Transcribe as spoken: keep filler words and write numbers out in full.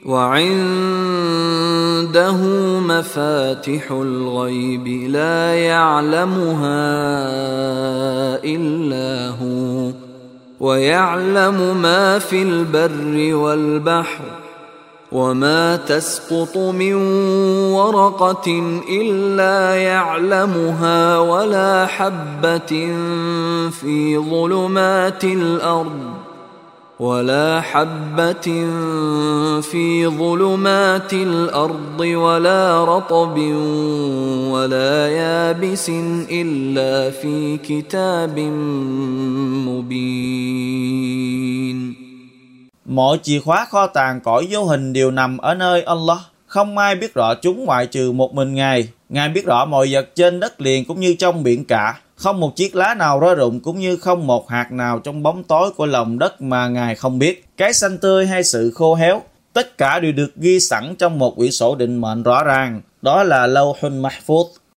وعنده مفاتح الغيب لا يعلمها إلا هو ويعلم ما في البر والبحر وما تسقط من ورقة إلا يعلمها ولا حبة في ظلمات الأرض ولا حبة في ظلمات الأرض ولا رطب ولا يابس إلا في كتاب مبين. Mọi chìa khóa kho tàng cõi vô hình đều nằm ở nơi Allah. Không ai biết rõ chúng ngoại trừ một mình Ngài. Ngài biết rõ mọi vật trên đất liền cũng như trong biển cả. Không một chiếc lá nào rơi rụng cũng như không một hạt nào trong bóng tối của lòng đất mà Ngài không biết. Cái xanh tươi hay sự khô héo, tất cả đều được ghi sẵn trong một quyển sổ định mệnh rõ ràng. Đó là Lawhul Mahfuz.